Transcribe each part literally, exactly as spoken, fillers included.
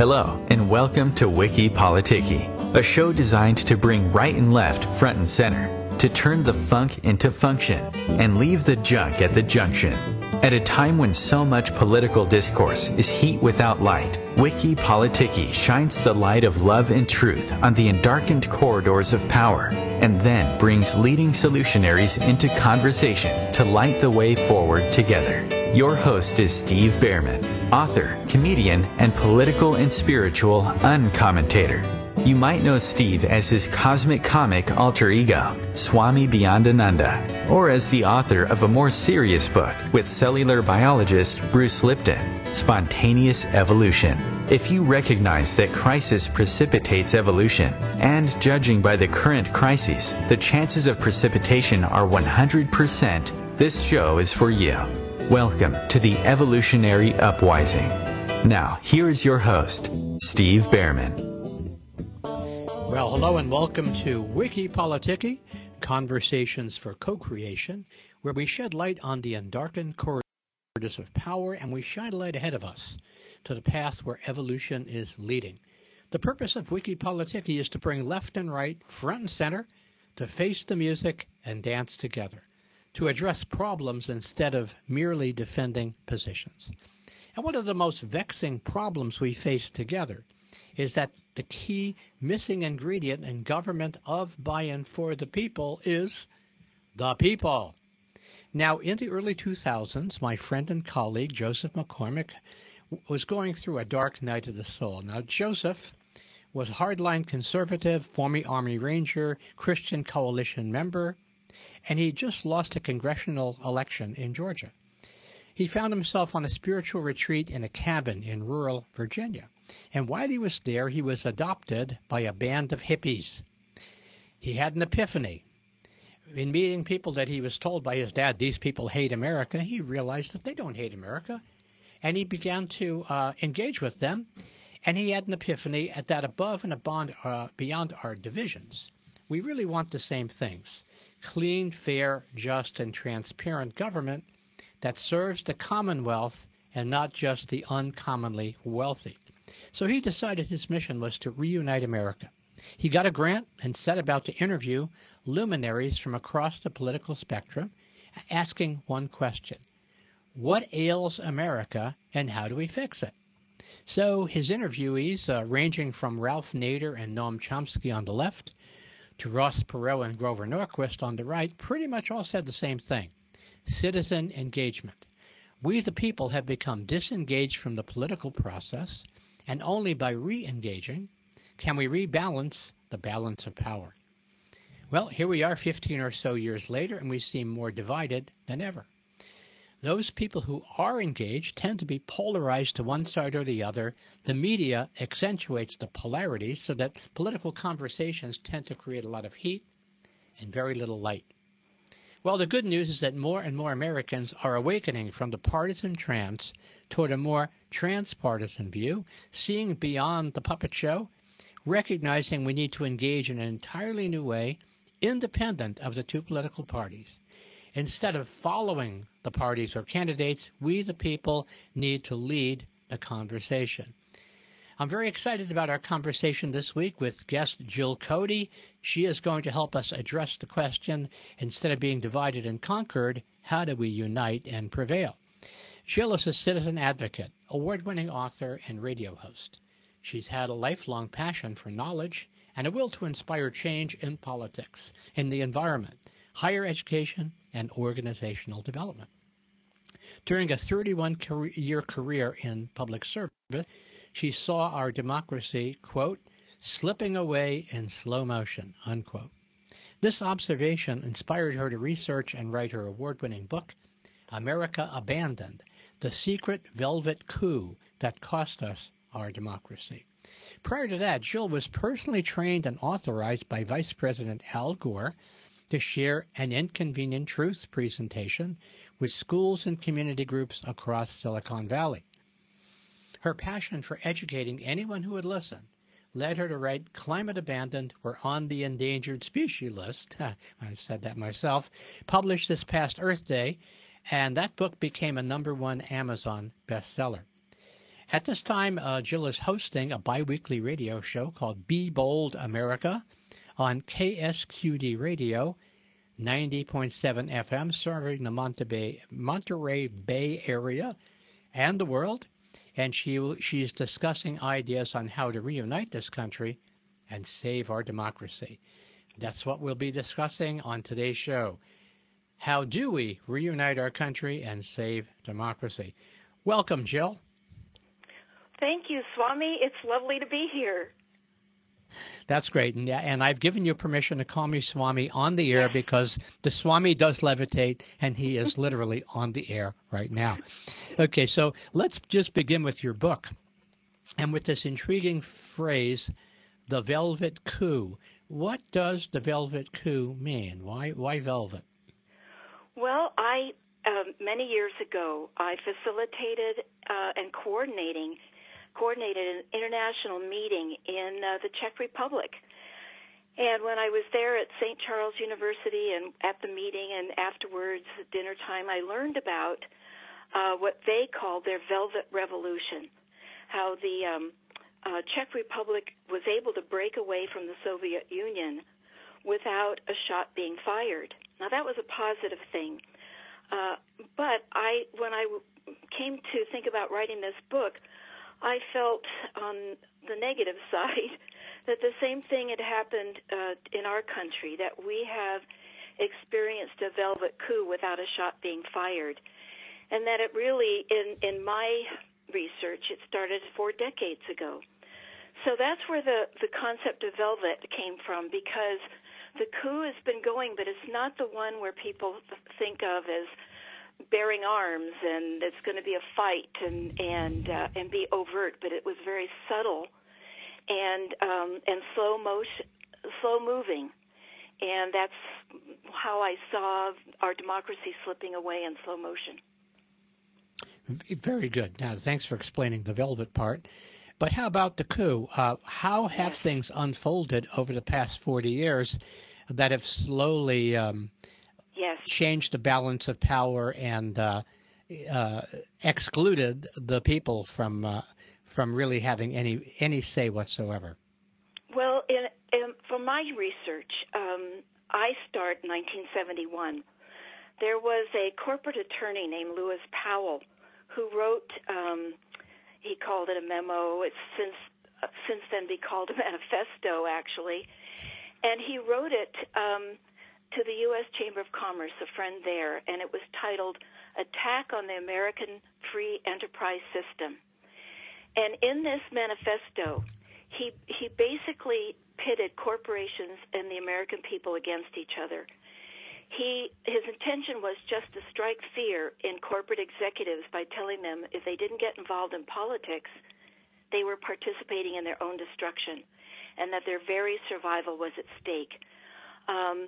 Hello, and welcome to Wiki Politiki, a show designed to bring right and left front and center, to turn the funk into function, and leave the junk at the junction. At a time when so much political discourse is heat without light, Wiki Politiki shines the light of love and truth on the endarkened corridors of power, and then brings leading solutionaries into conversation to light the way forward together. Your host is Steve Behrman, author, comedian, and political and spiritual uncommentator. You might know Steve as his cosmic comic alter ego, Swami Beyondananda, or as the author of a more serious book with cellular biologist Bruce Lipton, Spontaneous Evolution. If you recognize that crisis precipitates evolution, and judging by the current crises, the chances of precipitation are one hundred percent, this show is for you. Welcome to the Evolutionary Uprising. Now, here is your host, Steve Behrman. Well, hello and welcome to Wiki Politiki, Conversations for Co-Creation, where we shed light on the undarkened corridors of power and we shine a light ahead of us to the path where evolution is leading. The purpose of Wiki Politiki is to bring left and right, front and center, to face the music and dance together, to address problems instead of merely defending positions. And one of the most vexing problems we face together is that the key missing ingredient in government of, by, and for the people is the people. Now, in the early two thousands, my friend and colleague Joseph McCormick was going through a dark night of the soul. Now, Joseph was a hardline conservative, former Army Ranger, Christian Coalition member, and he just lost a congressional election in Georgia. He found himself on a spiritual retreat in a cabin in rural Virginia. And while he was there, he was adopted by a band of hippies. He had an epiphany. In meeting people that he was told by his dad, these people hate America, he realized that they don't hate America. And he began to uh, engage with them. And he had an epiphany that above and beyond, uh, beyond our divisions, we really want the same things. Clean, fair, just, and transparent government that serves the Commonwealth and not just the uncommonly wealthy. So he decided his mission was to reunite America. He got a grant and set about to interview luminaries from across the political spectrum, asking one question: what ails America and how do we fix it? So his interviewees, uh, ranging from Ralph Nader and Noam Chomsky on the left to Ross Perot and Grover Norquist on the right, pretty much all said the same thing: citizen engagement. We the people have become disengaged from the political process, and only by re-engaging can we rebalance the balance of power. Well, here we are fifteen or so years later, and we seem more divided than ever. Those people who are engaged tend to be polarized to one side or the other. The media accentuates the polarities so that political conversations tend to create a lot of heat and very little light. Well, the good news is that more and more Americans are awakening from the partisan trance toward a more transpartisan view, seeing beyond the puppet show, recognizing we need to engage in an entirely new way, independent of the two political parties. Instead of following the parties or candidates, we the people need to lead the conversation. I'm very excited about our conversation this week with guest Jill Cody. She is going to help us address the question, instead of being divided and conquered, how do we unite and prevail? Jill is a citizen advocate, award-winning author, and radio host. She's had a lifelong passion for knowledge and a will to inspire change in politics, in the environment, higher education, and organizational development. During a thirty-one-year career in public service, she saw our democracy, quote, slipping away in slow motion, unquote. This observation inspired her to research and write her award-winning book, America Abandoned: The Secret Velvet Coup That Cost Us Our Democracy. Prior to that, Jill was personally trained and authorized by Vice President Al Gore to share an Inconvenient Truth presentation with schools and community groups across Silicon Valley. Her passion for educating anyone who would listen led her to write Climate Abandoned: We're on the Endangered Species List. I've said that myself. Published this past Earth Day, and that book became a number one Amazon bestseller. At this time, uh, Jill is hosting a biweekly radio show called Be Bold America on K S Q D Radio, ninety point seven F M, serving the Monte Bay, Monterey Bay area and the world. And she she's discussing ideas on how to reunite this country and save our democracy. That's what we'll be discussing on today's show. How do we reunite our country and save democracy? Welcome, Jill. Thank you, Swami. It's lovely to be here. That's great. And, and I've given you permission to call me Swami on the air because the Swami does levitate, and he is literally on the air right now. Okay, so let's just begin with your book. And with this intriguing phrase, the Velvet Coup. What does the Velvet Coup mean? Why, why velvet? Well, I, um, many years ago, I facilitated uh, and coordinating coordinated an international meeting in uh, the Czech Republic. And when I was there at Saint Charles University and at the meeting and afterwards at dinner time, I learned about uh, what they called their Velvet Revolution, how the um, uh, Czech Republic was able to break away from the Soviet Union without a shot being fired. Now, that was a positive thing. Uh, but I, when I w- came to think about writing this book, I felt on the negative side that the same thing had happened uh, in our country, that we have experienced a velvet coup without a shot being fired, and that it really, in, in my research, it started four decades ago. So that's where the, the concept of velvet came from, because the coup has been going, but it's not the one where people think of as bearing arms and it's going to be a fight and and uh, and be overt, but it was very subtle and um, and slow motion, slow moving, and that's how I saw our democracy slipping away in slow motion. Very good. Now, thanks for explaining the velvet part. But how about the coup? Uh, how have yes. things unfolded over the past forty years that have slowly um, Yes. changed the balance of power and uh, uh, excluded the people from uh, from really having any any say whatsoever? Well, in, in, from my research, um, I start in nineteen seventy-one. There was a corporate attorney named Lewis Powell who wrote, um, he called it a memo. It's since uh, since then be called a manifesto, actually. And he wrote it um, to the U S Chamber of Commerce, a friend there, and it was titled Attack on the American Free Enterprise System. And in this manifesto, he he basically pitted corporations and the American people against each other. He his intention was just to strike fear in corporate executives by telling them if they didn't get involved in politics, they were participating in their own destruction, and that their very survival was at stake. Um,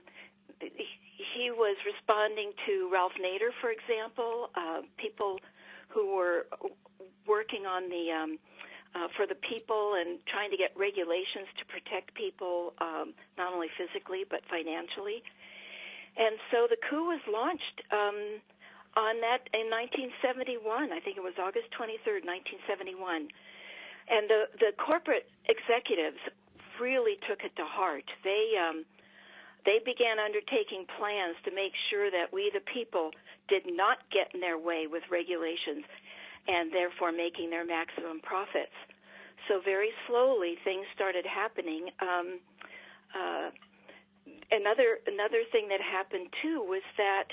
He was responding to Ralph Nader, for example, uh, people who were working on the um, uh, for the people and trying to get regulations to protect people, um, not only physically but financially. And so the coup was launched um, on that in nineteen seventy-one. I think it was August twenty-third, nineteen seventy-one. And the the corporate executives really took it to heart. They um, They began undertaking plans to make sure that we, the people, did not get in their way with regulations and therefore making their maximum profits. So very slowly things started happening. Um, uh, another another thing that happened, too, was that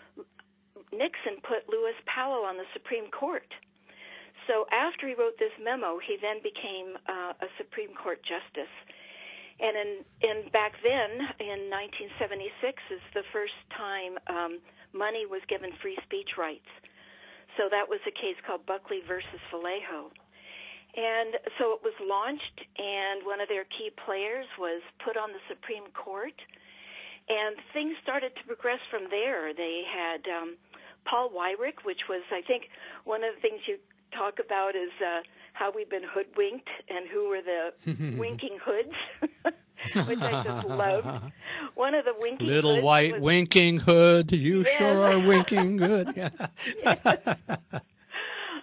Nixon put Lewis Powell on the Supreme Court. So after he wrote this memo, he then became uh, a Supreme Court justice. And in, in back then, in nineteen seventy-six, is the first time um, money was given free speech rights. So that was a case called Buckley versus Vallejo. And so it was launched, and one of their key players was put on the Supreme Court. And things started to progress from there. They had um, Paul Weyrich, which was, I think, one of the things you talk about is uh, how we've been hoodwinked and who were the winking hoods, which I just loved. One of the winking Little hoods white was, winking hood, you yes. sure are winking good.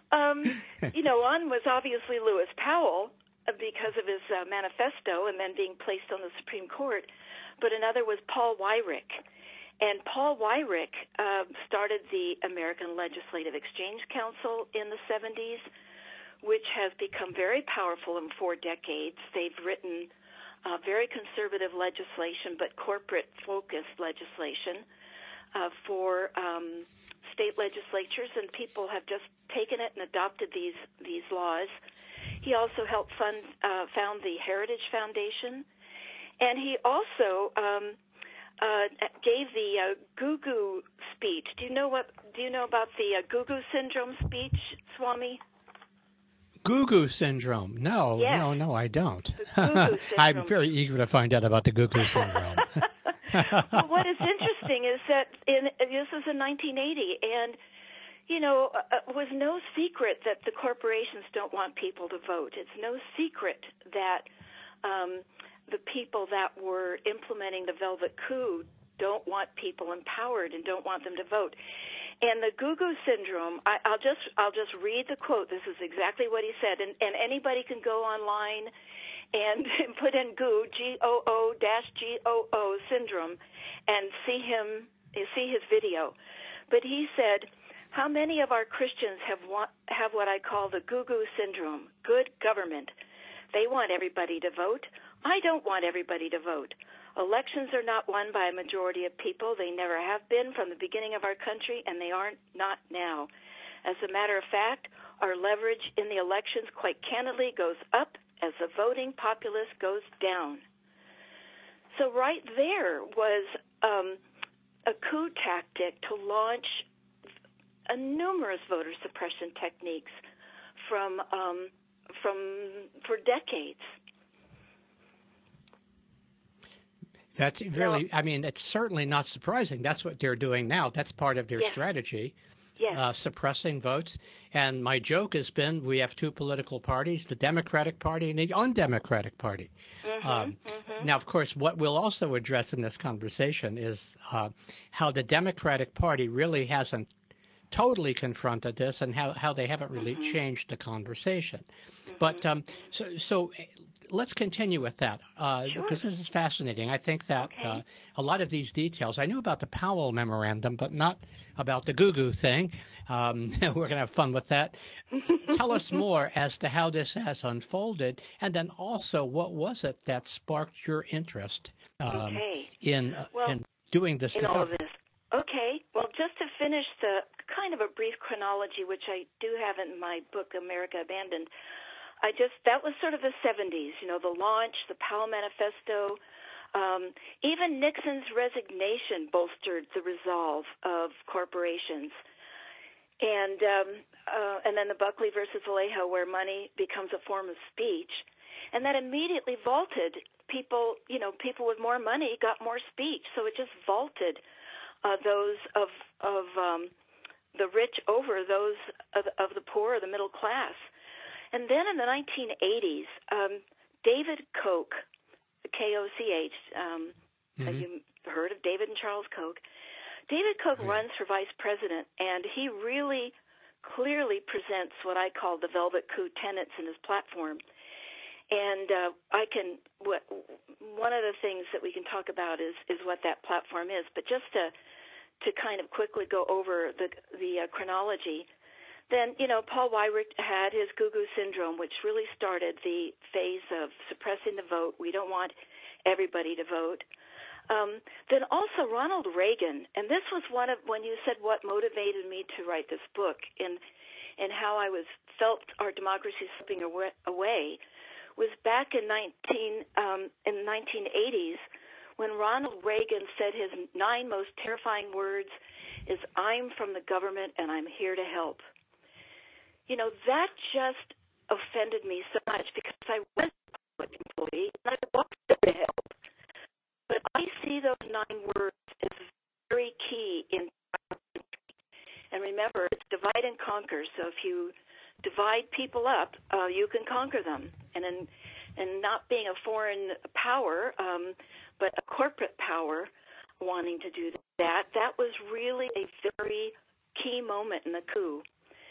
um, you know, one was obviously Lewis Powell uh, because of his uh, manifesto and then being placed on the Supreme Court, but another was Paul Weyrich. And Paul Weyrich uh, started the American Legislative Exchange Council in the seventies, which has become very powerful in four decades. They've written uh, very conservative legislation, but corporate-focused legislation uh, for um, state legislatures, and people have just taken it and adopted these these laws. He also helped fund uh, found the Heritage Foundation, and he also um, uh, gave the uh, Gugu speech. Do you know what? Do you know about the uh, Gugu syndrome speech, Swami? Gugu syndrome? No, yes. no, no, I don't. The Gugu syndrome. I'm very eager to find out about the Gugu syndrome. Well, what is interesting is that in this was in nineteen eighty, and you know, it was no secret that the corporations don't want people to vote. It's no secret that um, the people that were implementing the Velvet Coup don't want people empowered and don't want them to vote. And the Gugu syndrome, I, I'll just I'll just read the quote. This is exactly what he said, and, and anybody can go online and put in Goo, G O O dash G O O syndrome, and see him, see his video. But he said, how many of our Christians have want, have what I call the Gugu syndrome, good government? They want everybody to vote. I don't want everybody to vote. Elections are not won by a majority of people. They never have been from the beginning of our country, and they aren't not now. As a matter of fact, our leverage in the elections quite candidly goes up as the voting populace goes down. So right there was um, a coup tactic to launch a numerous voter suppression techniques from um, from for decades. That's really, well, I mean, it's certainly not surprising. That's what they're doing now. That's part of their yes. strategy. Yes. Uh, suppressing votes. And my joke has been we have two political parties, the Democratic Party and the undemocratic Party. Mm-hmm, um, mm-hmm. Now, of course, what we'll also address in this conversation is uh, how the Democratic Party really hasn't totally confronted this and how, how they haven't really mm-hmm. changed the conversation. Mm-hmm. But um, so so let's continue with that uh, sure. because this is fascinating. I think that okay. uh, a lot of these details, I knew about the Powell memorandum, but not about the Gugu thing. Um, we're going to have fun with that. Tell us more as to how this has unfolded, and then also what was it that sparked your interest um, okay. in, uh, well, in doing this? In all of this. Okay. Well, just to finish the kind of a brief chronology, which I do have in my book, America Abandoned, I just, that was sort of the seventies, you know, the launch, the Powell Manifesto, um, even Nixon's resignation bolstered the resolve of corporations. And um, uh, and then the Buckley versus Vallejo, where money becomes a form of speech. And that immediately vaulted people, you know, people with more money got more speech. So it just vaulted uh, those of, of um, the rich over those of, of the poor or the middle class. And then in the nineteen eighties, um, David Koch, K O C H, um, mm-hmm. have you heard of David and Charles Koch? David Koch right. runs for vice president, and he really clearly presents what I call the Velvet Coup tenets in his platform. And uh, I can, what, one of the things that we can talk about is, is what that platform is. But just to to kind of quickly go over the the uh, chronology. Then, you know, Paul Weyrich had his Gugu syndrome, which really started the phase of suppressing the vote. We don't want everybody to vote. Um, then also Ronald Reagan, and this was one of, when you said what motivated me to write this book and, and how I was felt our democracy slipping away, was back in nineteen um, in the nineteen eighties when Ronald Reagan said his nine most terrifying words is, "I'm from the government and I'm here to help." You know, that just offended me so much because I was a public employee and I walked there to help. But I see those nine words as very key in our country. And remember, it's divide and conquer. So if you divide people up, uh, you can conquer them. And in, and not being a foreign power, um, but a corporate power wanting to do that, that was really a very key moment in the coup.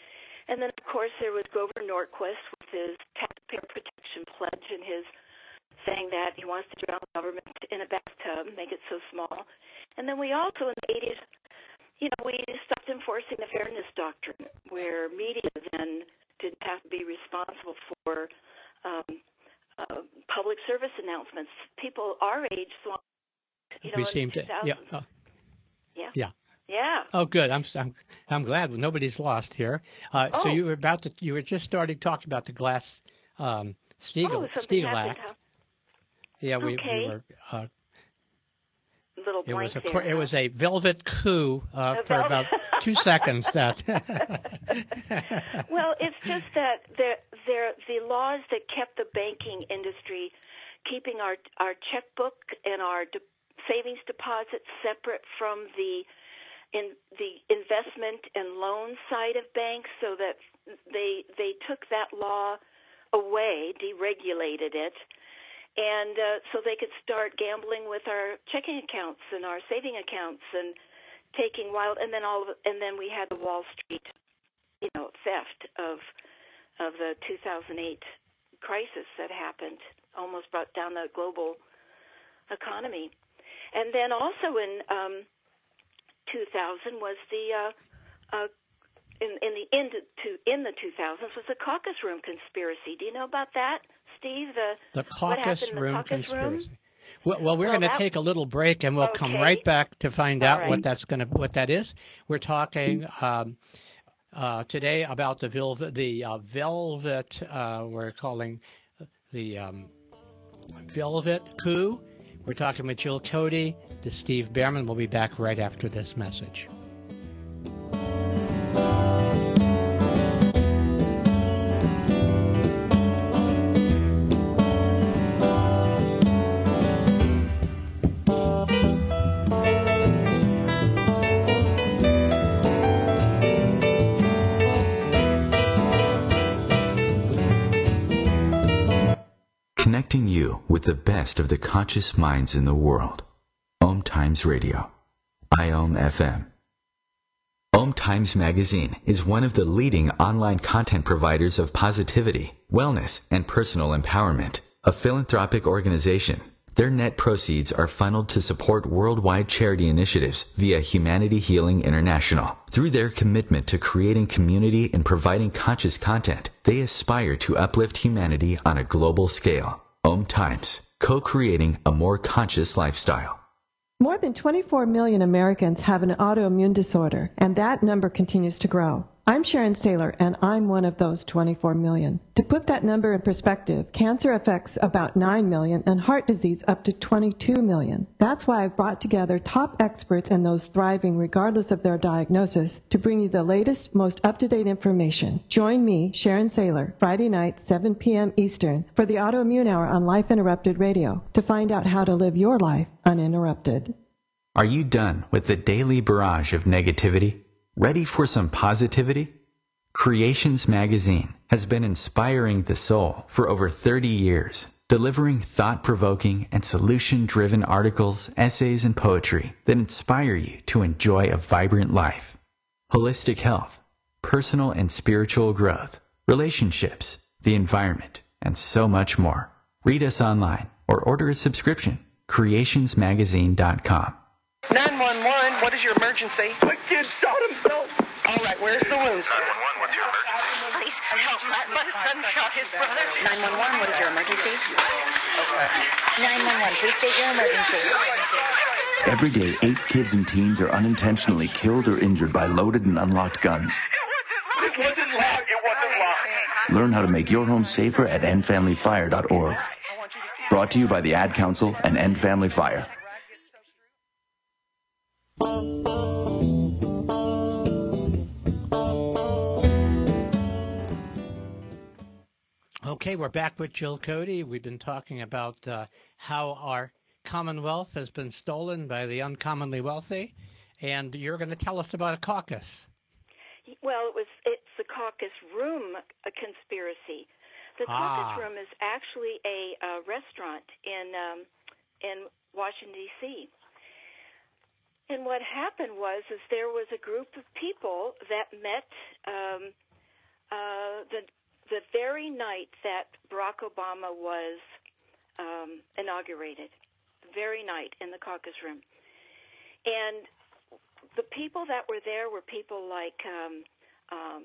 And then, of course, there was Grover Norquist with his taxpayer protection pledge and his saying that he wants to drown government in a bathtub, make it so small. And then we also, in the eighties, you know, we stopped enforcing the fairness doctrine, where media then didn't have to be responsible for um, uh, public service announcements. People our age, you know, we in seem to, yeah, oh. yeah, yeah. Yeah. Oh, good. I'm I'm I'm glad nobody's lost here. Uh, oh. So you were about to you were just starting talking about the glass um, Stiegel oh, something Stiegel happened, Act. huh? Yeah, we, okay. we were. Uh, Little it was a there, it huh? was a velvet coup uh, a for velvet. about two seconds. That. Well, it's just that there there the laws that kept the banking industry keeping our our checkbook and our de- savings deposits separate from the in the investment and loan side of banks, so that they they took that law away, deregulated it, and uh, so they could start gambling with our checking accounts and our saving accounts and taking wild. And then all of, and then we had the Wall Street, you know, theft of of the two thousand eight crisis that happened, almost brought down the global economy. And then also in um, two thousand was the uh, uh, in in the in, to, in the two thousands was the caucus room conspiracy. Do you know about that, Steve? The, the caucus room the caucus conspiracy. Room? Well, well, we're well, going to take a little break, and we'll okay. come right back to find All out right. what that's going to what that is. We're talking um, uh, today about the velvet, the uh, velvet. Uh, we're calling the um, velvet coup. We're talking with Jill Cody, to Steve Behrman. We'll be back right after this message. Connecting you with the best of the conscious minds in the world. Om Times Radio. I O M F M. Om Times Magazine is one of the leading online content providers of positivity, wellness, and personal empowerment. A philanthropic organization, their net proceeds are funneled to support worldwide charity initiatives via Humanity Healing International. Through their commitment to creating community and providing conscious content, they aspire to uplift humanity on a global scale. Om Times, co-creating a more conscious lifestyle. More than twenty-four million Americans have an autoimmune disorder, and that number continues to grow. I'm Sharon Saylor, and I'm one of those twenty-four million. To put that number in perspective, cancer affects about nine million and heart disease up to twenty-two million. That's why I've brought together top experts and those thriving regardless of their diagnosis to bring you the latest, most up-to-date information. Join me, Sharon Saylor, Friday night, seven p.m. Eastern, for the Autoimmune Hour on Life Interrupted Radio to find out how to live your life uninterrupted. Are you done with the daily barrage of negativity? Ready for some positivity? Creations Magazine has been inspiring the soul for over thirty years, delivering thought-provoking and solution-driven articles, essays, and poetry that inspire you to enjoy a vibrant life. Holistic health, personal and spiritual growth, relationships, the environment, and so much more. Read us online or order a subscription. creations magazine dot com. nine one one, what is your emergency? My kid shot himself. All right, where's the wound, sir? nine one one, what's your emergency? Please help. My, my son shot his brother. nine one one, what is your emergency? nine one one, please state your emergency. Every day, eight kids and teens are unintentionally killed or injured by loaded and unlocked guns. It wasn't locked. It wasn't locked. Learn how to make your home safer at end family fire dot org. Brought to you by the Ad Council and End Family Fire. Okay, we're back with Jill Cody. We've been talking about uh, how our Commonwealth has been stolen by the uncommonly wealthy, and you're going to tell us about a caucus. Well, it was it's the caucus room a conspiracy. The Ah. caucus room is actually a, a restaurant in um, in Washington D C And what happened was, is there was a group of people that met um, uh, the the very night that Barack Obama was um, inaugurated, the very night in the caucus room. And the people that were there were people like um, um,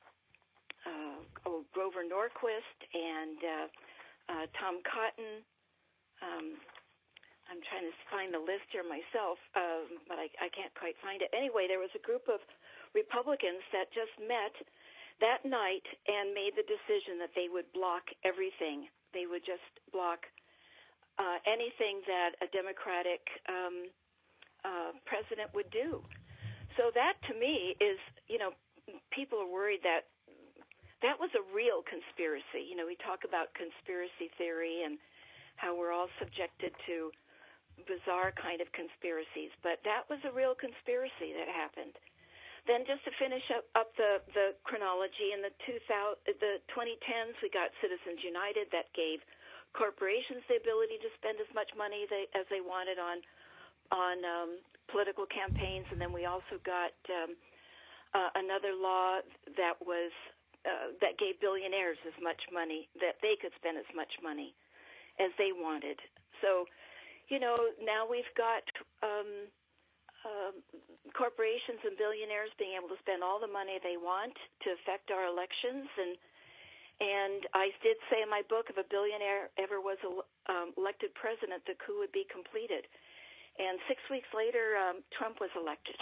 uh, oh, Grover Norquist and uh, uh, Tom Cotton. Um, I'm trying to find the list here myself, um, but I, I can't quite find it. Anyway, there was a group of Republicans that just met that night and made the decision that they would block everything. They would just block uh, anything that a Democratic um, uh, president would do. So that, to me, is, you know, people are worried that that was a real conspiracy. You know, we talk about conspiracy theory and how we're all subjected to bizarre kind of conspiracies, but that was a real conspiracy that happened. Then, just to finish up, up the, the chronology, in the two thousand, the twenty tens, we got Citizens United that gave corporations the ability to spend as much money they, as they wanted on on um, political campaigns, and then we also got um, uh, another law that was uh, that gave billionaires as much money, that they could spend as much money as they wanted. So, you know, now we've got um, uh, corporations and billionaires being able to spend all the money they want to affect our elections. And and I did say in my book, if a billionaire ever was um, elected president, the coup would be completed. And six weeks later, um, Trump was elected.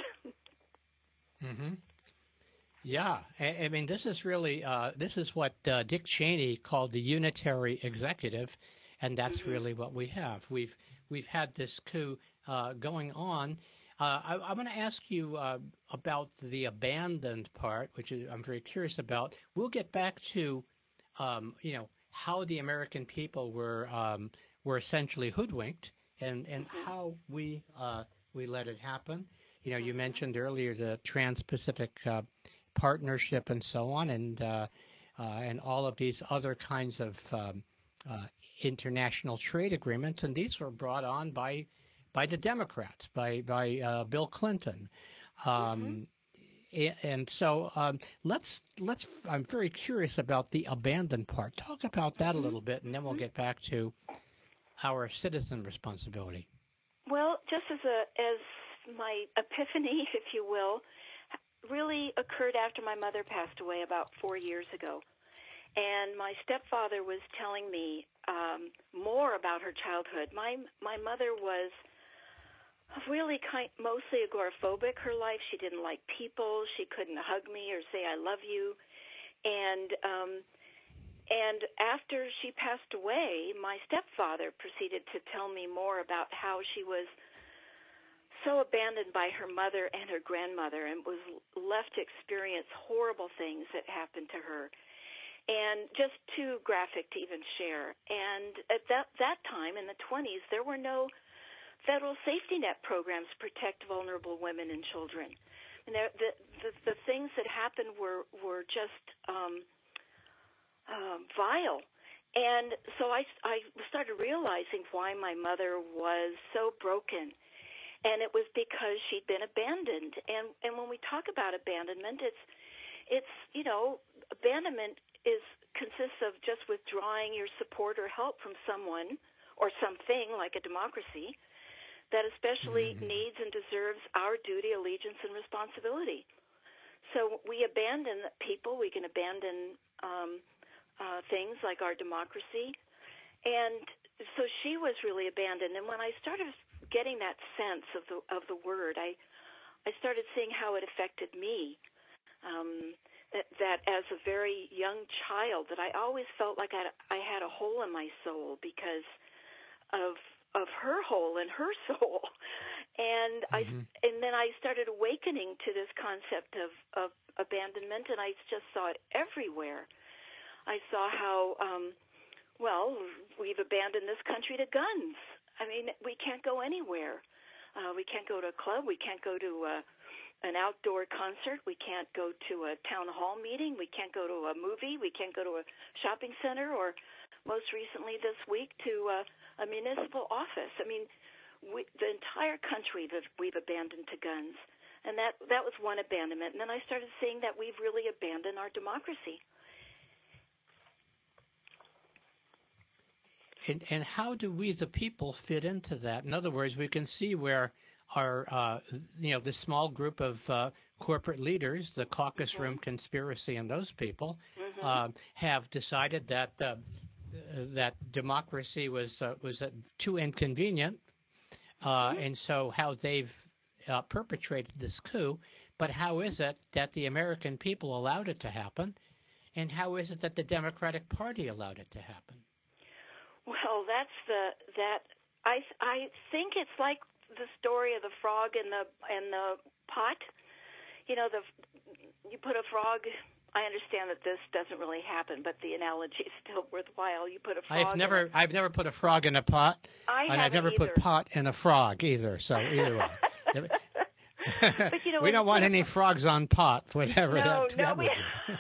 Mm-hmm. Yeah, I, I mean, this is really uh, this is what uh, Dick Cheney called the unitary executive, and that's mm-hmm. really what we have. We've we've had this coup uh, going on. Uh, I, I'm going to ask you uh, about the abandoned part, which is, I'm very curious about. We'll get back to, um, you know, how the American people were um, were essentially hoodwinked, and and mm-hmm. how we uh, we let it happen. You know, you mentioned earlier the Trans-Pacific uh, Partnership and so on, and uh, uh, and all of these other kinds of um, uh, international trade agreements, and these were brought on by by the Democrats, by by uh, Bill Clinton, um, mm-hmm. and so um, let's let's. I'm very curious about the abandoned part. Talk about that mm-hmm. a little bit, and then we'll get back to our citizen responsibility. Well, just as a as my epiphany, if you will, really occurred after my mother passed away about four years ago. And my stepfather was telling me um, more about her childhood. My my mother was really kind, mostly agoraphobic her life. She didn't like people. She couldn't hug me or say, I love you. And um, and after she passed away, my stepfather proceeded to tell me more about how she was so abandoned by her mother and her grandmother and was left to experience horrible things that happened to her. And just too graphic to even share. And at that that time, in the twenties, there were no federal safety net programs to protect vulnerable women and children. And there, the, the the things that happened were were just um, um, vile. And so I I started realizing why my mother was so broken. And it was because she'd been abandoned. And and when we talk about abandonment, it's it's you know abandonment is consists of just withdrawing your support or help from someone or something like a democracy that especially mm-hmm. needs and deserves our duty, allegiance, and responsibility. So we abandon people. We can abandon um, uh, things like our democracy. And so she was really abandoned. And when I started getting that sense of the of the word, I I started seeing how it affected me. Um, that, that as a very young child, that I always felt like I, I had a hole in my soul because of of her hole in her soul, and mm-hmm. I and then I started awakening to this concept of, of abandonment, and I just saw it everywhere. I saw how um, well we've abandoned this country to guns. I mean, we can't go anywhere. Uh, we can't go to a club. We can't go to uh, an outdoor concert. We can't go to a town hall meeting. We can't go to a movie. We can't go to a shopping center, or most recently this week to uh, a municipal office. I mean, we, the entire country that we've abandoned to guns. And that, that was one abandonment. And then I started seeing that we've really abandoned our democracy. and, and how do we, the people, fit into that? In other words, we can see where our, uh, you know, this small group of uh, corporate leaders, the caucus Mm-hmm. room conspiracy and those people, Mm-hmm. uh, have decided that uh, that democracy was uh, was uh, too inconvenient, uh, Mm-hmm. and so how they've uh, perpetrated this coup. But how is it that the American people allowed it to happen, and how is it that the Democratic Party allowed it to happen? Well, that's the that I I think it's like the story of the frog in the in the pot. You know, the you put a frog. I understand that this doesn't really happen, but the analogy is still worthwhile. You put a frog. I've never in a, I've never put a frog in a pot, I and I've haven't never either. put pot in a frog either. So either way. But, you know, we when don't you want put a- any frogs on pot, whatever No, that, no, that we. would be.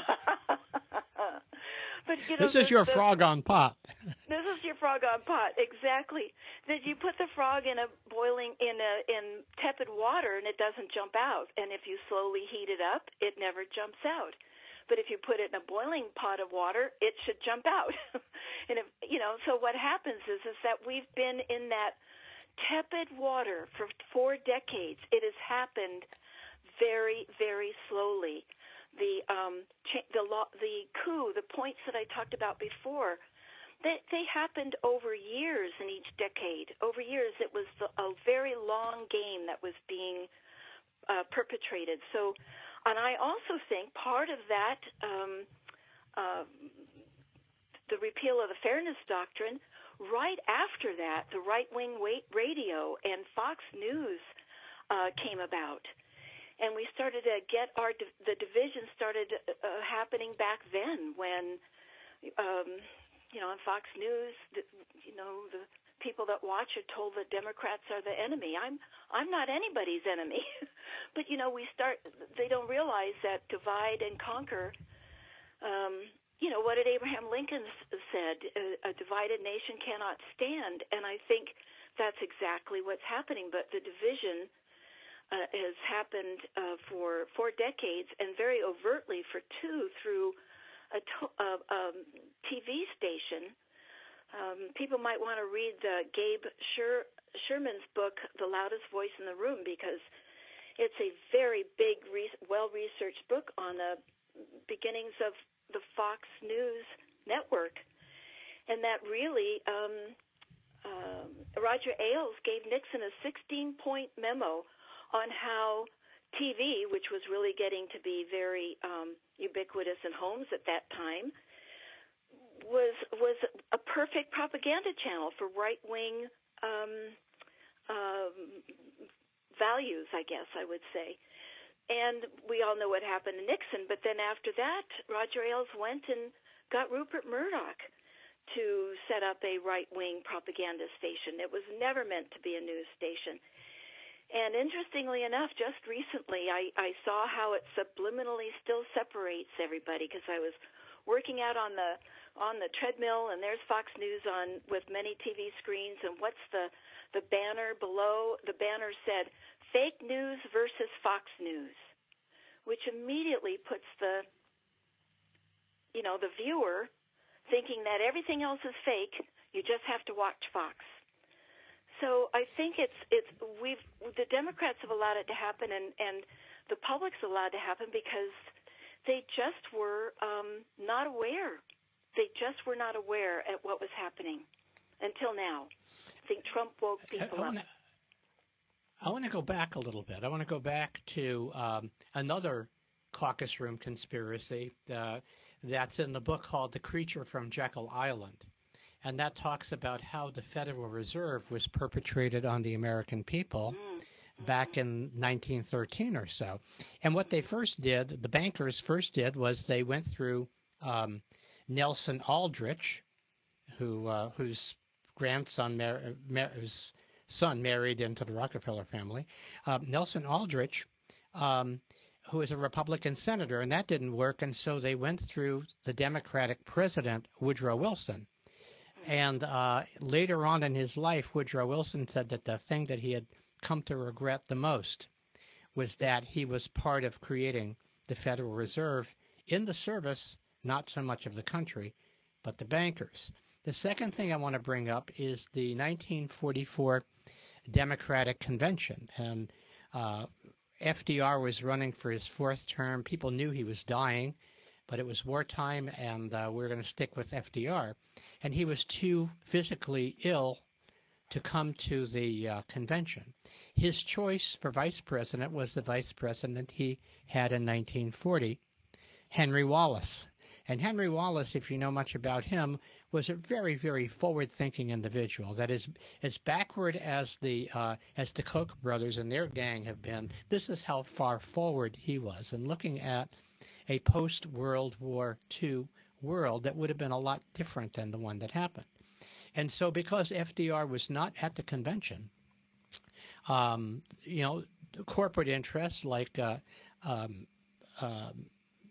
But you know, This is the- your the- frog on pot. This is your frog on pot, exactly. That you put the frog in a boiling in a in tepid water and it doesn't jump out, and if you slowly heat it up, it never jumps out. But if you put it in a boiling pot of water, it should jump out. And if you know, so what happens is is that we've been in that tepid water for four decades. It has happened very, very slowly. The um cha- the law, the coup, the points that I talked about before. They, they happened over years in each decade. Over years, it was the, a very long game that was being uh, perpetrated. So, and I also think part of that, um, uh, the repeal of the Fairness Doctrine, right after that, the right-wing radio and Fox News uh, came about. And we started to get our, the division started uh, happening back then when, um, you know, on Fox News, the, you know, the people that watch are told that Democrats are the enemy. I'm I'm not anybody's enemy. But, you know, we start, they don't realize that divide and conquer, um, you know, what did Abraham Lincoln said? A, a divided nation cannot stand. And I think that's exactly what's happening. But the division uh, has happened uh, for four decades and very overtly for two through a to- uh, um, T V station. Um, people might want to read the Gabe Sher- Sherman's book, The Loudest Voice in the Room, because it's a very big, re- well-researched book on the beginnings of the Fox News network. And that really, um, um, Roger Ailes gave Nixon a sixteen-point memo on how T V, which was really getting to be very um, ubiquitous in homes at that time, was was a perfect propaganda channel for right-wing um, um, values, I guess I would say. And we all know what happened to Nixon, but then after that, Roger Ailes went and got Rupert Murdoch to set up a right-wing propaganda station. It was never meant to be a news station. And interestingly enough, just recently, I, I saw how it subliminally still separates everybody, because I was working out on the on the treadmill, and there's Fox News on with many T V screens, and what's the the banner below? The banner said, "Fake news versus Fox News," which immediately puts the you know the viewer thinking that everything else is fake. You just have to watch Fox. So I think it's it's we've the Democrats have allowed it to happen, and, and the public's allowed to happen because they just were um, not aware. They just were not aware at what was happening until now. I think Trump woke people I, I wanna, up. I want to go back a little bit. I want to go back to um, another caucus room conspiracy uh, that's in the book called The Creature from Jekyll Island. And that talks about how the Federal Reserve was perpetrated on the American people Mm. back in nineteen thirteen or so. And what they first did, the bankers first did, was they went through um, Nelson Aldrich, who uh, whose grandson, mar- mar- whose son married into the Rockefeller family. Uh, Nelson Aldrich, um, who was a Republican senator, and that didn't work, and so they went through the Democratic president, Woodrow Wilson. And uh, later on in his life, Woodrow Wilson said that the thing that he had come to regret the most was that he was part of creating the Federal Reserve in the service, not so much of the country, but the bankers. The second thing I want to bring up is the nineteen forty-four Democratic Convention. And uh, F D R was running for his fourth term. People knew he was dying, but it was wartime, and uh, we were going to stick with F D R. And he was too physically ill to come to the uh, convention. His choice for vice president was the vice president he had in nineteen forty, Henry Wallace. And Henry Wallace, if you know much about him, was a very, very forward-thinking individual. That is, as backward as the uh, as the Koch brothers and their gang have been, this is how far forward he was. And looking at a post-World War Two world that would have been a lot different than the one that happened. And so because F D R was not at the convention, um, you know, corporate interests like, uh, um, um,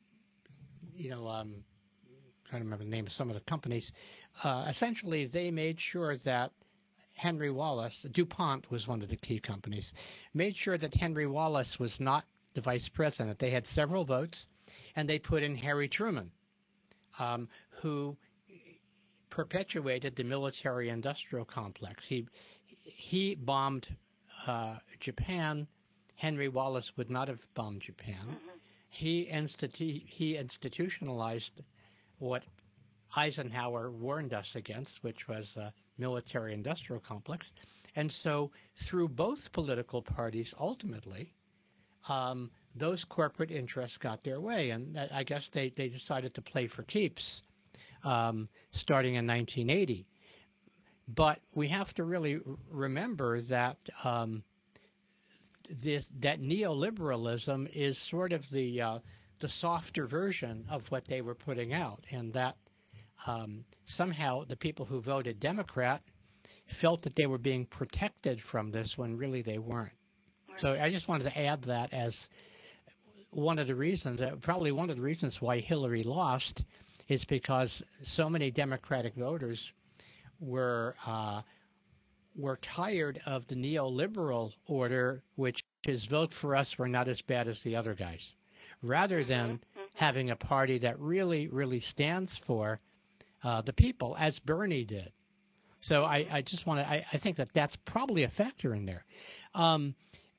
you know, um, I'm trying to remember the name of some of the companies, uh, essentially they made sure that Henry Wallace, DuPont was one of the key companies, made sure that Henry Wallace was not the vice president. They had several votes, and they put in Harry Truman, um, who perpetuated the military-industrial complex. He he bombed uh, Japan. Henry Wallace would not have bombed Japan. Mm-hmm. He institu- he institutionalized what Eisenhower warned us against, which was a military-industrial complex. And so through both political parties, ultimately, um, those corporate interests got their way. And I guess they, they decided to play for keeps um, starting in nineteen eighty. But we have to really remember that um, this, that neoliberalism is sort of the uh, the softer version of what they were putting out, and that um, somehow the people who voted Democrat felt that they were being protected from this when really they weren't. Right. So I just wanted to add that as one of the reasons, uh, probably one of the reasons why Hillary lost is because so many Democratic voters were uh, were tired of the neoliberal order, which is vote for us, we're not as bad as the other guys, rather than mm-hmm. having a party that really, really stands for uh, the people, as Bernie did. So I, I just want to, I, I think that that's probably a factor in there. Um,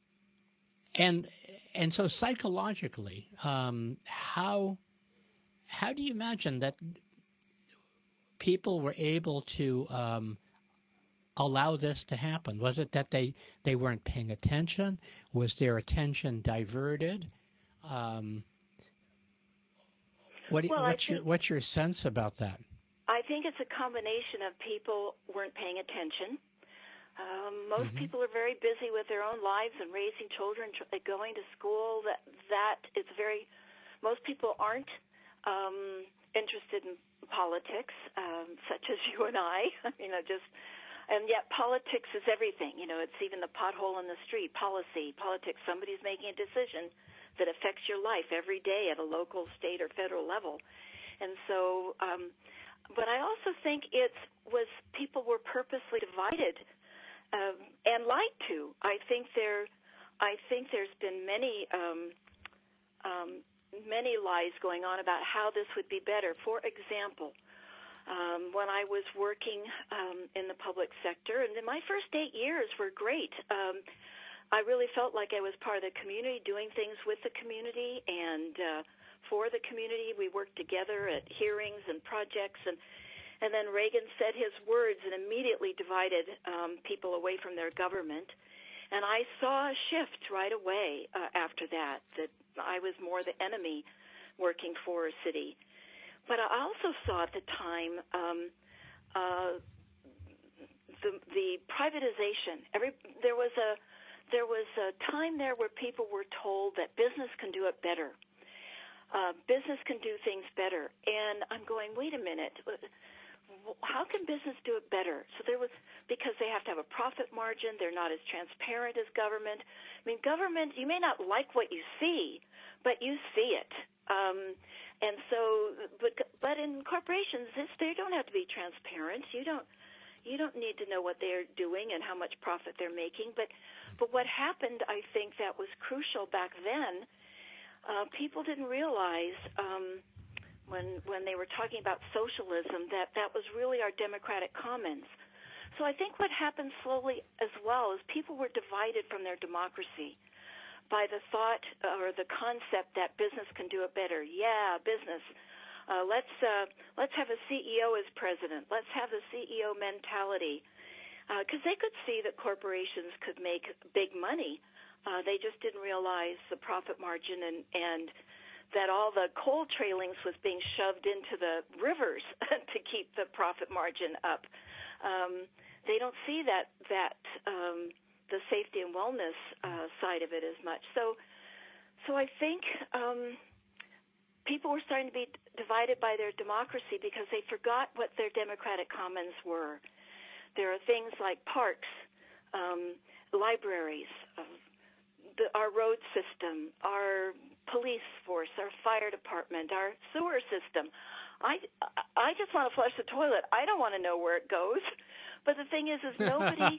and and so psychologically, um, how how do you imagine that people were able to um, allow this to happen? Was it that they, they weren't paying attention? Was their attention diverted? Um, what, well, what's, think, your, what's your sense about that? I think it's a combination of people weren't paying attention. Um, most mm-hmm. people are very busy with their own lives and raising children, going to school. That that is very. Most people aren't um, interested in politics, um, such as you and I. you know, just and yet politics is everything. You know, it's even the pothole in the street. Policy, politics. Somebody's making a decision that affects your life every day at a local, state, or federal level, and so. Um, but I also think it was people were purposely divided. Um, and lied to. I think there, I think there's been many, um, um, many lies going on about how this would be better. For example, um, when I was working um, in the public sector, and my first eight years were great. Um, I really felt like I was part of the community, doing things with the community and uh, for the community. We worked together at hearings and projects and. And then Reagan said his words and immediately divided um, people away from their government. And I saw a shift right away uh, after that, that I was more the enemy working for a city. But I also saw at the time um, uh, the, the privatization. Every, there was a there was a time there where people were told that business can do it better. Uh, business can do things better. And I'm going, wait a minute. How can business do it better? So there was, because they have to have a profit margin, they're not as transparent as government. I mean, government, you may not like what you see, but you see it. Um, and so, but but in corporations, it's, they don't have to be transparent. You don't you don't need to know what they're doing and how much profit they're making. But but what happened, I think, that was crucial back then. Uh, people didn't realize. Um, when when they were talking about socialism, that that was really our democratic commons. So I think what happened slowly as well is people were divided from their democracy by the thought or the concept that business can do it better. Yeah, business. Uh, let's uh, let's have a C E O as president. Let's have a C E O mentality, because uh, they could see that corporations could make big money. Uh, they just didn't realize the profit margin and and that all the coal trailings was being shoved into the rivers to keep the profit margin up. Um, they don't see that that. Um, the safety and wellness uh, side of it as much. So so I think um, people were starting to be divided by their democracy because they forgot what their democratic commons were. There are things like parks, um, libraries, uh, the, our road system, our police force, our fire department, our sewer system. I, I just want to flush the toilet. I don't want to know where it goes. But the thing is, is nobody...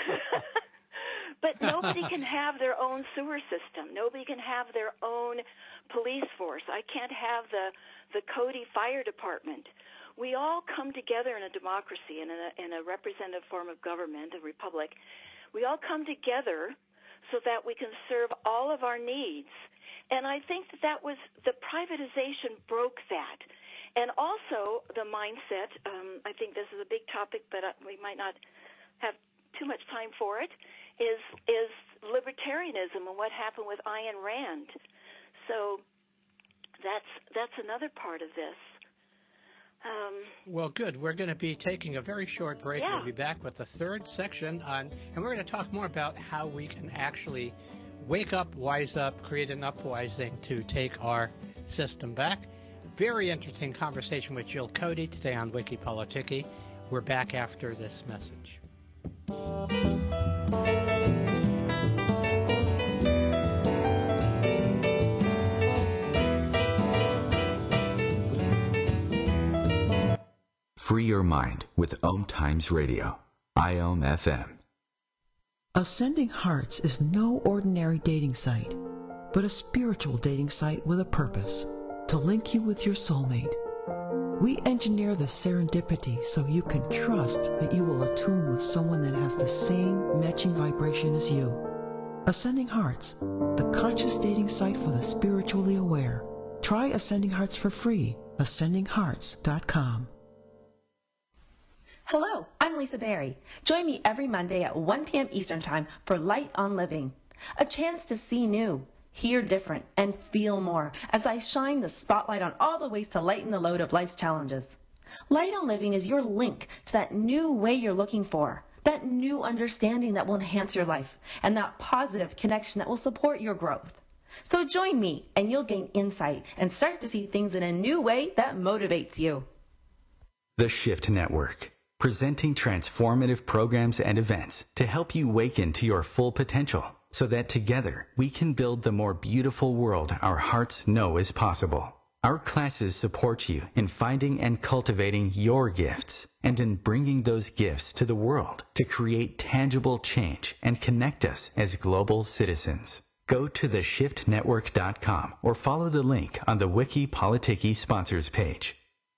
But nobody can have their own sewer system. Nobody can have their own police force. I can't have the the Cody Fire Department. We all come together in a democracy, in a, in a representative form of government, a republic. We all come together so that we can serve all of our needs. And I think that that was the privatization broke that. And also the mindset, um, I think this is a big topic, but we might not have too much time for it, is is libertarianism and what happened with Ayn Rand. So that's that's another part of this. Um, well, good. We're going to be taking a very short break. Yeah. We'll be back with the third section, on, and we're going to talk more about how we can actually wake up, wise up, create an uprising to take our system back. Very interesting conversation with Jill Cody today on Wiki Politiki. We're back after this message. Free your mind with Om Times Radio, I O M F M. Ascending Hearts is no ordinary dating site, but a spiritual dating site with a purpose, to link you with your soulmate. We engineer the serendipity so you can trust that you will attune with someone that has the same matching vibration as you. Ascending Hearts, the conscious dating site for the spiritually aware. Try Ascending Hearts for free, ascending hearts dot com. Hello, I'm Lisa Berry. Join me every Monday at one p.m. Eastern Time for Light on Living, a chance to see new, hear different, and feel more as I shine the spotlight on all the ways to lighten the load of life's challenges. Light on Living is your link to that new way you're looking for, that new understanding that will enhance your life, and that positive connection that will support your growth. So join me and you'll gain insight and start to see things in a new way that motivates you. The Shift Network, presenting transformative programs and events to help you waken to your full potential, so that together we can build the more beautiful world our hearts know is possible. Our classes support you in finding and cultivating your gifts and in bringing those gifts to the world to create tangible change and connect us as global citizens. Go to the shift network dot com or follow the link on the Wiki Politiki sponsors page.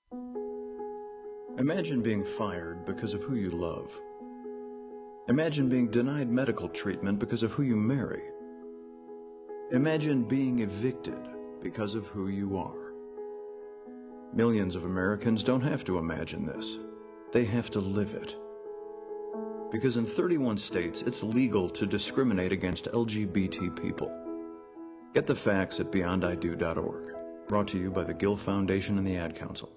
Imagine being fired because of who you love. Imagine being denied medical treatment because of who you marry. Imagine being evicted because of who you are. Millions of Americans don't have to imagine this. They have to live it. Because in thirty-one states, it's legal to discriminate against L G B T people. Get the facts at beyond I do dot org. Brought to you by the Gill Foundation and the Ad Council.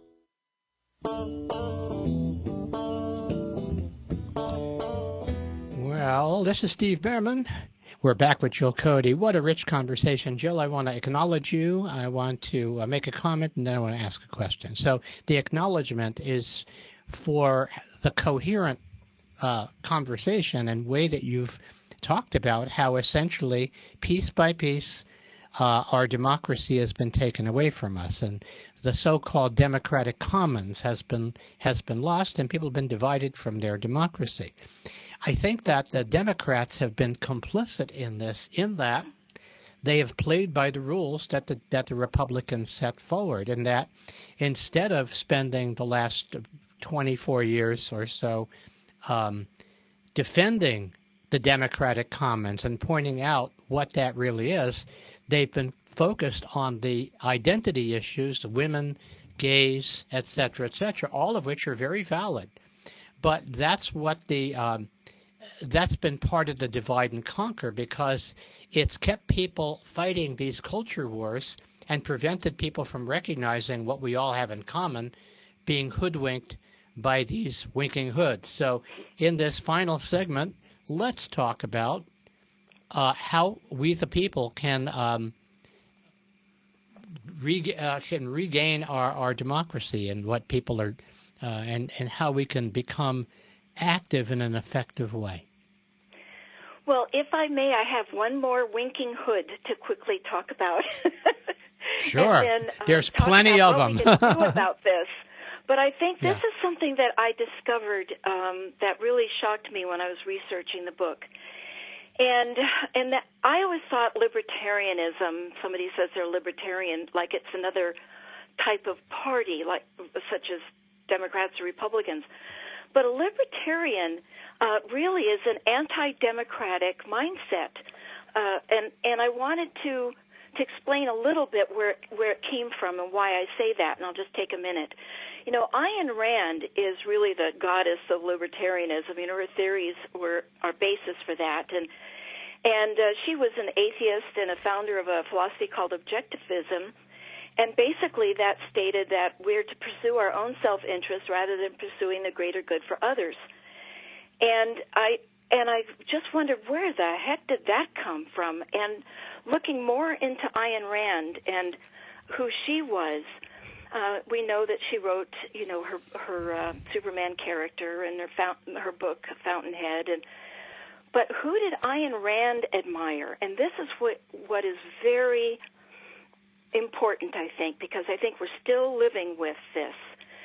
Well, this is Steve Behrman. We're back with Jill Cody. What a rich conversation. Jill, I want to acknowledge you. I want to uh, make a comment, and then I want to ask a question. So the acknowledgement is for the coherent uh, conversation and way that you've talked about how essentially, piece by piece, uh, our democracy has been taken away from us. And the so-called democratic commons has been has been lost, and people have been divided from their democracy. I think that the Democrats have been complicit in this, in that they have played by the rules that the that the Republicans set forward, and that instead of spending the last twenty-four years or so um, defending the Democratic Commons and pointing out what that really is, they've been focused on the identity issues, women, gays, et cetera, et cetera, all of which are very valid. But that's what the um, that's been part of the divide and conquer, because it's kept people fighting these culture wars and prevented people from recognizing what we all have in common, being hoodwinked by these winking hoods. So in this final segment, let's talk about uh, how we the people can um, reg- uh, can regain our, our democracy, and what people are uh, and and how we can become active in an effective way. Well, if I may, I have one more winking hood to quickly talk about. Sure. And then, uh, There's talk plenty about of what them. we can do about this. But I think this Yeah. is something that I discovered um, that really shocked me when I was researching the book. And and that I always thought libertarianism, somebody says they're libertarian, like it's another type of party, like such as Democrats or Republicans. But a libertarian uh, really is an anti-democratic mindset, uh, and and I wanted to to explain a little bit where where it came from and why I say that, and I'll just take a minute. You know, Ayn Rand is really the goddess of libertarianism. You know, her theories were our basis for that, and and uh, she was an atheist and a founder of a philosophy called objectivism. And basically that stated that we're to pursue our own self-interest rather than pursuing the greater good for others. And I and I just wondered, where the heck did that come from? And looking more into Ayn Rand and who she was, uh, we know that she wrote, you know, her her uh, Superman character in her fountain, her book Fountainhead. And but who did Ayn Rand admire? And this is what what is very important, I think, because I think we're still living with this.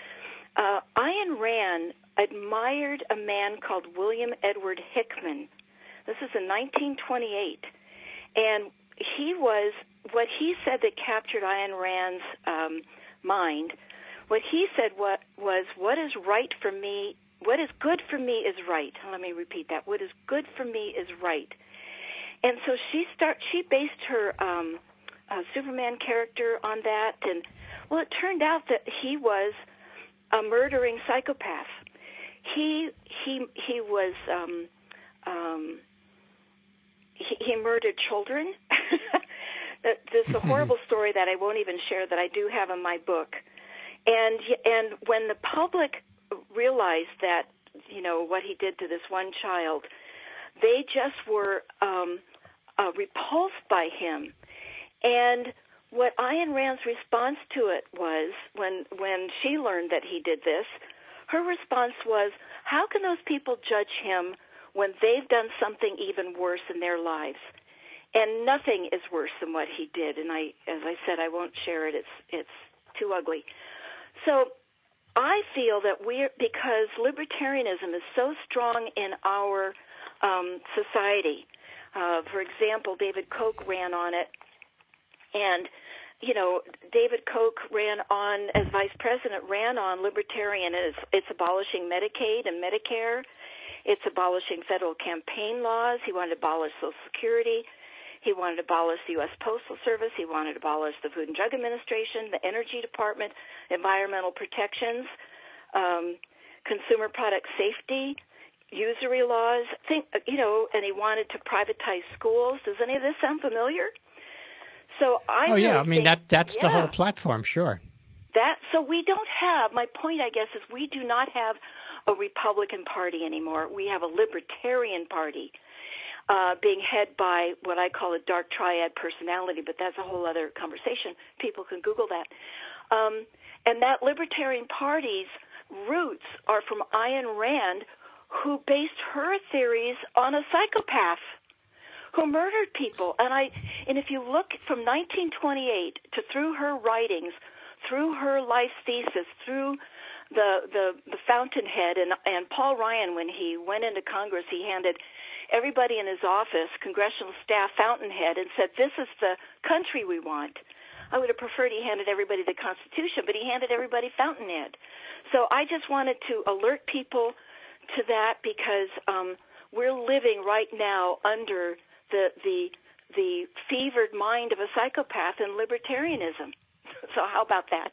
Uh, Ayn Rand admired a man called William Edward Hickman. This is in nineteen twenty-eight. And he was, what he said that captured Ayn Rand's um, mind, what he said what, was, what is right for me, what is good for me is right. Let me repeat that. What is good for me is right. And so she start, she based her um, Uh, Superman character on that, and well, it turned out that he was a murdering psychopath. He he he was um, um, he, he murdered children. There's a horrible story that I won't even share that I do have in my book, and and when the public realized that, you know, what he did to this one child, they just were um, uh, repulsed by him. And what Ayn Rand's response to it was, when when she learned that he did this, her response was, how can those people judge him when they've done something even worse in their lives? And nothing is worse than what he did. And I, as I said, I won't share it. It's it's too ugly. So I feel that we're, because libertarianism is so strong in our um, society. Uh, for example, David Koch ran on it. And, you know, David Koch ran on, as vice president, ran on libertarian. It's, it's abolishing Medicaid and Medicare. It's abolishing federal campaign laws. He wanted to abolish Social Security. He wanted to abolish the U S Postal Service. He wanted to abolish the Food and Drug Administration, the Energy Department, environmental protections, um, consumer product safety, usury laws. Think, you know, and he wanted to privatize schools. Does any of this sound familiar? So I oh, yeah. really I mean, think, that that's yeah, the whole platform, sure. That So we don't have, my point, I guess, is we do not have a Republican Party anymore. We have a Libertarian Party uh, being head by what I call a dark triad personality, but that's a whole other conversation. People can Google that. Um, and that Libertarian Party's roots are from Ayn Rand, who based her theories on a psychopath who murdered people. And I, and if you look from nineteen twenty-eight to through her writings, through her life thesis, through the the, the Fountainhead, and and Paul Ryan, when he went into Congress, he handed everybody in his office, congressional staff, fountainhead, and said, this is the country we want. I would have preferred he handed everybody the Constitution, but he handed everybody fountainhead. So I just wanted to alert people to that because um, we're living right now under the the the fevered mind of a psychopath and libertarianism. So how about that?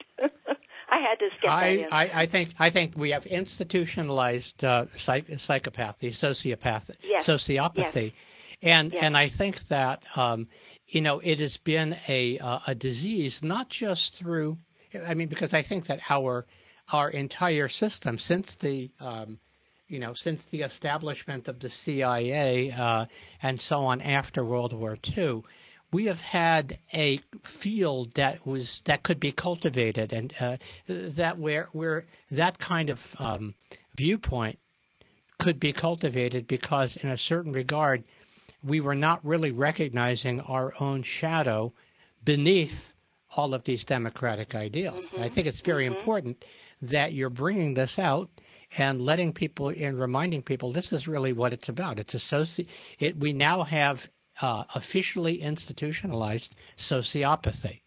I had to get I, that in. I, I think I think we have institutionalized uh, psych, psychopathy, sociopath, yes. sociopathy, yes. and yes. and I think that um, you know it has been a uh, a disease not just through. I mean, because I think that our our entire system since the um, you know since the establishment of the C I A uh, and so on after World War Two. We have had a field that was that could be cultivated, and uh, that where where that kind of um, viewpoint could be cultivated because, in a certain regard, we were not really recognizing our own shadow beneath all of these democratic ideals. Mm-hmm. I think it's very mm-hmm. important that you're bringing this out and letting people and reminding people this is really what it's about. It's associ- it, we now have Uh, officially institutionalized sociopathy.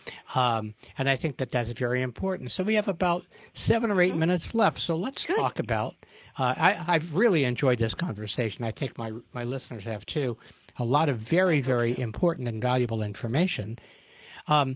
Um, and I think that that's very important. So we have about seven or eight mm-hmm. minutes left. So let's Good. talk about, uh, I, I've really enjoyed this conversation. I think my, my listeners have too. A lot of very, very important and valuable information. Um,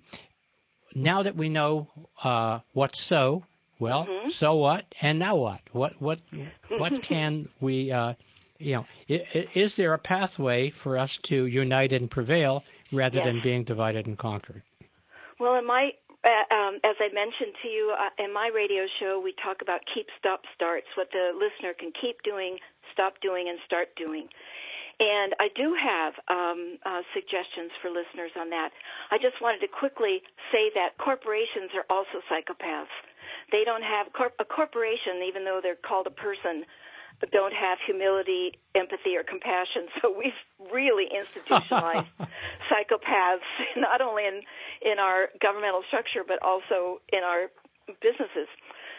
now that we know uh, what's so, well, mm-hmm. so what? And now what? What, what, what can we, uh, You know, is there a pathway for us to unite and prevail rather yes. than being divided and conquered? Well, in my, uh, um, as I mentioned to you uh, in my radio show, we talk about keep, stop, starts, what the listener can keep doing, stop doing, and start doing. And I do have um, uh, suggestions for listeners on that. I just wanted to quickly say that corporations are also psychopaths. They don't have corp- a corporation, even though they're called a person, but don't have humility, empathy, or compassion. So we've really institutionalized psychopaths, not only in, in our governmental structure, but also in our businesses.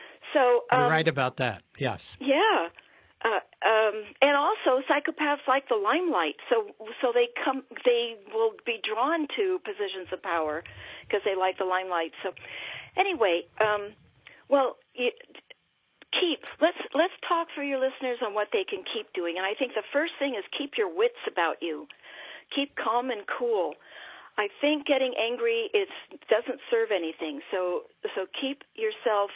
So um, you're right about that, yes. Yeah. Uh, um, and also psychopaths like the limelight. So so they come, they will be drawn to positions of power because they like the limelight. So anyway, um, well, it, Keep. Let's let's talk for your listeners on what they can keep doing. And I think the first thing is keep your wits about you. Keep calm and cool. I think getting angry is doesn't serve anything. So so keep yourself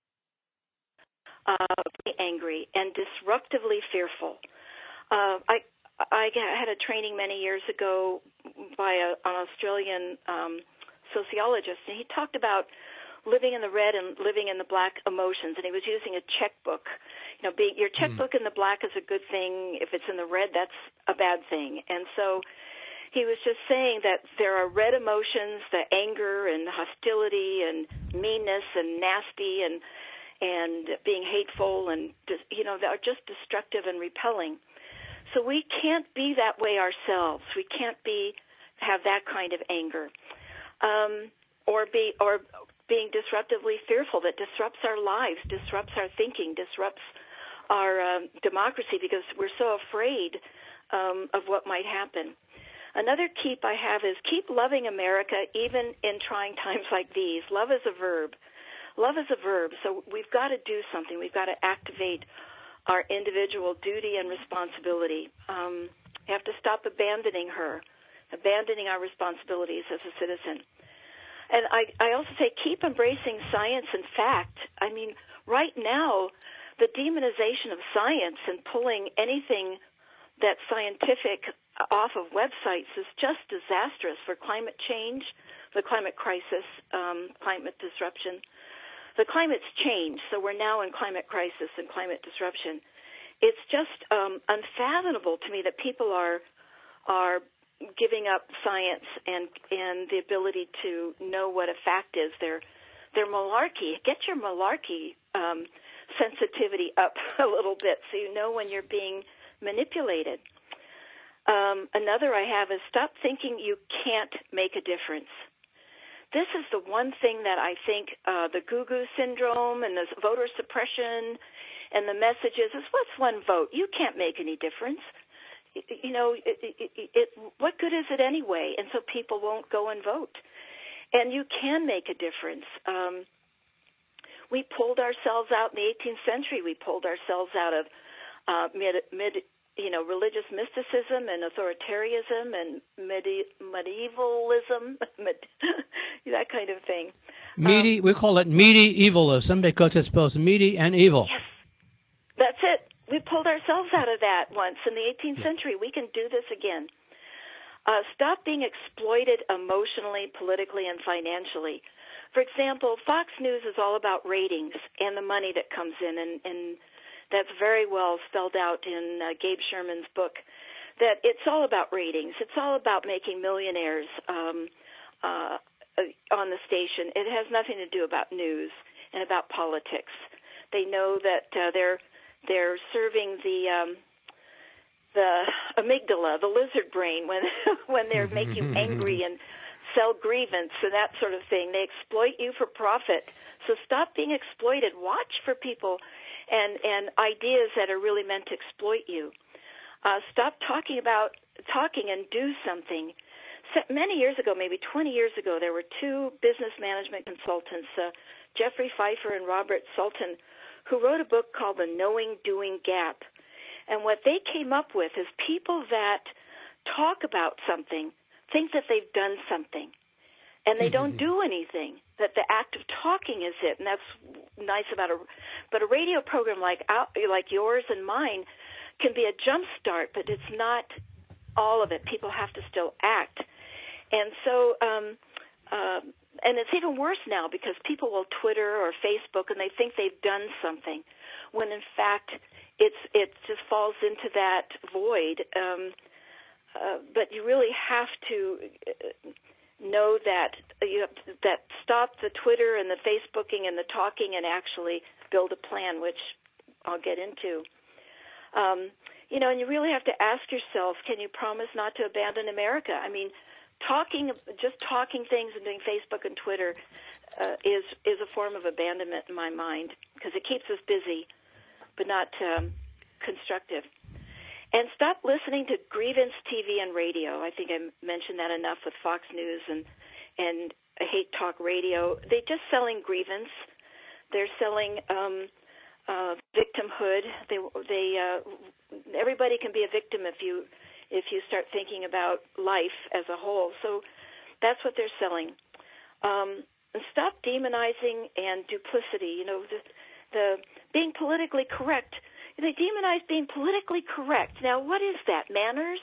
uh, angry and disruptively fearful. Uh, I I had a training many years ago by a, an Australian um, sociologist, and he talked about living in the red and living in the black emotions, and he was using a checkbook. You know, being, your checkbook mm. in the black is a good thing. If it's in the red, that's a bad thing. And so he was just saying that there are red emotions, the anger and hostility and meanness and nasty and and being hateful and, you know, that are just destructive and repelling. So we can't be that way ourselves. We can't be have that kind of anger, um, or be or. being disruptively fearful that disrupts our lives, disrupts our thinking, disrupts our um, democracy because we're so afraid um, of what might happen. Another keep I have is keep loving America even in trying times like these. Love is a verb. Love is a verb, so we've got to do something. We've got to activate our individual duty and responsibility. Um, we have to stop abandoning her, abandoning our responsibilities as a citizen. And I, I also say keep embracing science and fact. I mean, right now, the demonization of science and pulling anything that's scientific off of websites is just disastrous for climate change, the climate crisis, um, climate disruption. The climate's changed, so we're now in climate crisis and climate disruption. It's just um, unfathomable to me that people are are giving up science and and the ability to know what a fact is. They're, they're malarkey. Get your malarkey um, sensitivity up a little bit so you know when you're being manipulated. Um, another I have is stop thinking you can't make a difference. This is the one thing that I think uh, the goo-goo syndrome and the voter suppression and the messages is, what's one vote? You can't make any difference. you know, it, it, it, what good is it anyway? And so people won't go and vote. And you can make a difference. Um, we pulled ourselves out in the eighteenth century. We pulled ourselves out of uh, mid, mid, you know, religious mysticism and authoritarianism and medi- medievalism, med- that kind of thing. Medi- um, we call it medievalism because it's both medi and evil. Yes, that's it. We pulled ourselves out of that once in the eighteenth yeah. century. We can do this again. Uh, stop being exploited emotionally, politically, and financially. For example, Fox News is all about ratings and the money that comes in, and, and that's very well spelled out in uh, Gabe Sherman's book, that it's all about ratings. It's all about making millionaires um, uh, on the station. It has nothing to do about news and about politics. They know that uh, they're they're serving the um, the amygdala, the lizard brain, when when they're making you angry and sell grievance and that sort of thing. They exploit you for profit. So stop being exploited. Watch for people and, and ideas that are really meant to exploit you. Uh, stop talking about talking and do something. So many years ago, maybe twenty years ago, there were two business management consultants, uh, Jeffrey Pfeiffer and Robert Sultan, who wrote a book called The Knowing Doing Gap. And what they came up with is people that talk about something think that they've done something, and they don't do anything, that the act of talking is it, and that's nice about a, but a radio program like like yours and mine can be a jump start, but it's not all of it. People have to still act. And so, um, uh, and it's even worse now because people will Twitter or Facebook and they think they've done something, when in fact it's it just falls into that void. Um, uh, but you really have to know that you have to, that stop the Twitter and the Facebooking and the talking and actually build a plan, which I'll get into. Um, you know, and you really have to ask yourself, can you promise not to abandon America? I mean, talking, just talking things and doing Facebook and Twitter uh, is is a form of abandonment in my mind, because it keeps us busy, but not um, constructive. And stop listening to grievance T V and radio. I think I mentioned that enough with Fox News and and Hate Talk Radio. They're just selling grievance. They're selling um, uh, victimhood. They they uh, everybody can be a victim if you if you start thinking about life as a whole. So that's what they're selling. Um, and stop demonizing and duplicity. You know, the, the being politically correct. They demonize being politically correct. Now, what is that? Manners?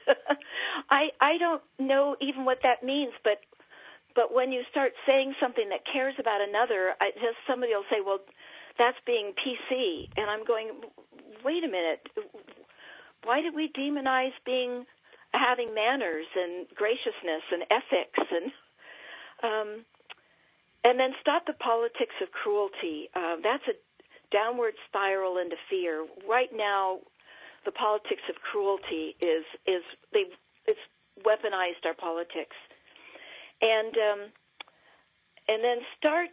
I I don't know even what that means, but but when you start saying something that cares about another, I, just somebody will say, well, that's being P C. And I'm going, wait a minute. Why did we demonize being having manners and graciousness and ethics? And um, and then stop the politics of cruelty. Uh, that's a downward spiral into fear. Right now, the politics of cruelty is is they it's weaponized our politics, and um, and then start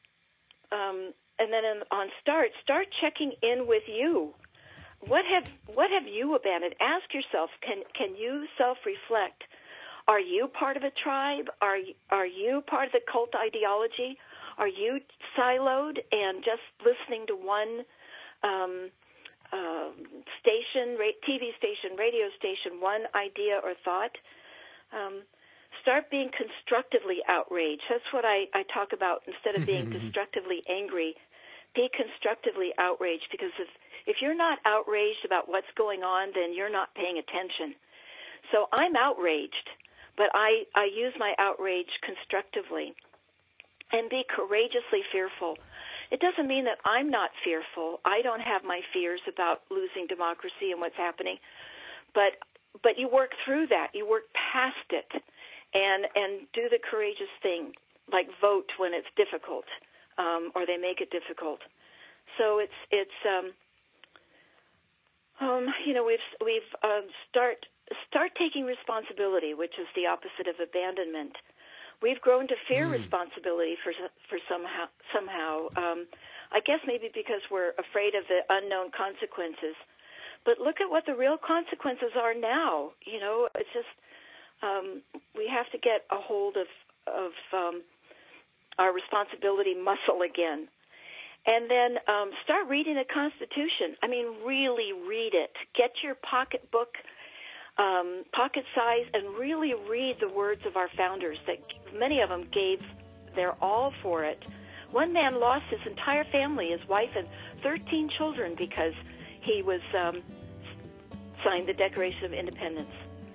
um, and then in, on start start checking in with you. What have what have you abandoned? Ask yourself. Can can you self-reflect? Are you part of a tribe? Are are you part of the cult ideology? Are you siloed and just listening to one um, uh, station, T V station, radio station, one idea or thought? Um, start being constructively outraged. That's what I, I talk about instead of being destructively angry. Be constructively outraged, because if, if you're not outraged about what's going on, then you're not paying attention. So I'm outraged, but I, I use my outrage constructively. And be courageously fearful. It doesn't mean that I'm not fearful. I don't have my fears about losing democracy and what's happening. But but you work through that. You work past it and and do the courageous thing, like vote when it's difficult, um, or they make it difficult. So it's it's um, um, you know we've we've uh, start start taking responsibility, which is the opposite of abandonment. We've grown to fear mm. responsibility for for somehow somehow. Um, I guess maybe because we're afraid of the unknown consequences. but look at what the real consequences are now. You know, it's just um, we have to get a hold of of um, our responsibility muscle again. And then um, start reading the Constitution. I mean, really read it. Get your pocketbook, um, pocket size, and really read the words of our founders that many of them gave their all for it. One man lost his entire family, his wife and thirteen children, because he was um, signed the Declaration of Independence.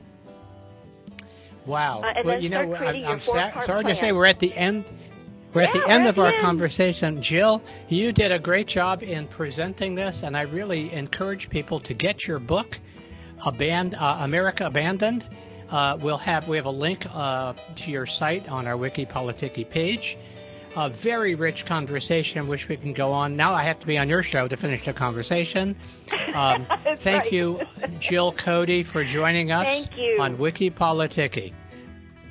Wow. Uh, and well, then you start know, creating I'm, I'm your sa- sorry plan. to say we're at the end. We're at yeah, the end we're of at our the end. conversation. Jill, you did a great job in presenting this, and I really encourage people to get your book, Aband- uh, America Abandoned. Uh, we'll have we have a link uh, to your site on our Wiki Politiki page. A very rich conversation. Wish we can go on. Now I have to be on your show to finish the conversation. Um, thank right. you, Jill Cody, for joining us Thank you. on Wiki Politiki.